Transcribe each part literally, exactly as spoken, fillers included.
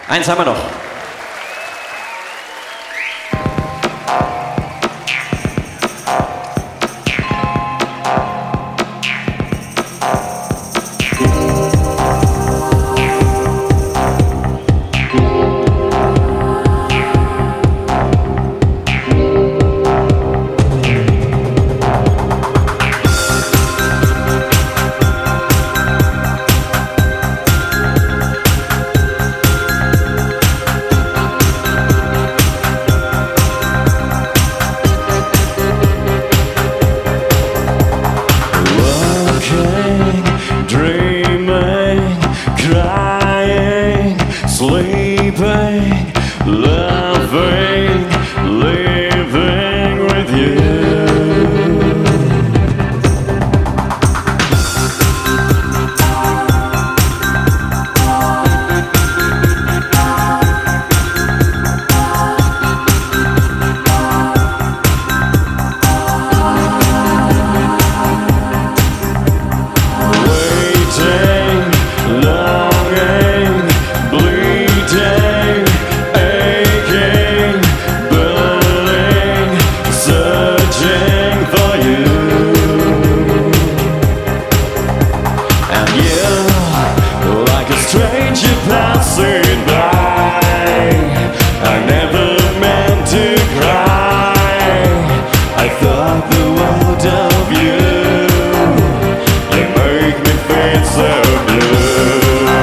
Eins haben wir noch. Sleeping, loving, living with you. Waiting, longing, bleeding, aching, burning, searching for you. And you, like a stranger passing by, I never meant to cry. I thought the world of you. You make me feel so blue.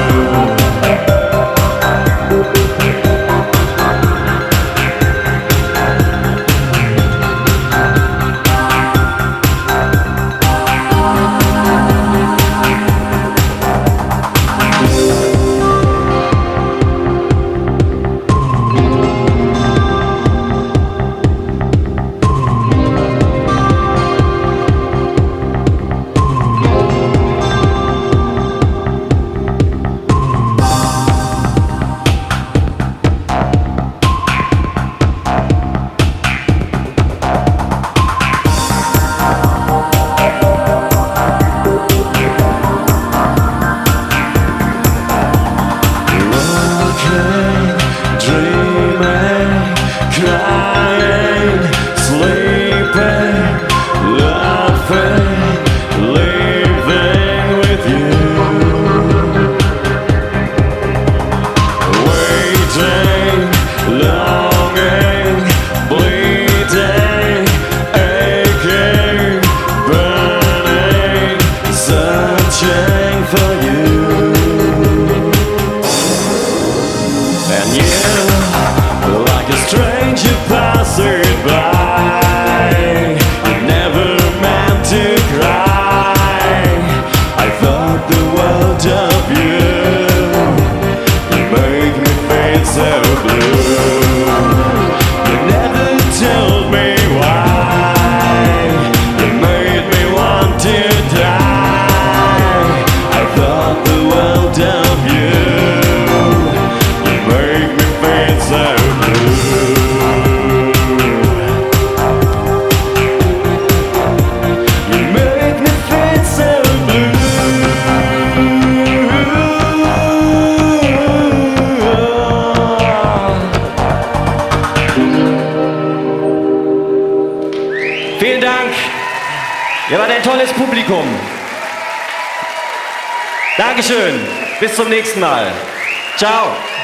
Dreaming, crying, sleeping, laughing, living with you. Waiting, longing, bleeding, aching, burning, searching for you. And you, like a stranger passing by, you never meant to cry. I thought the world of you. You make me feel so blue. You never told me why. You made me want to die. I thought the world of you. Make me feel so blue. You make me feel so blue. Vielen Dank. Ihr wart ein tolles Publikum. Dankeschön. Bis zum nächsten Mal. Ciao.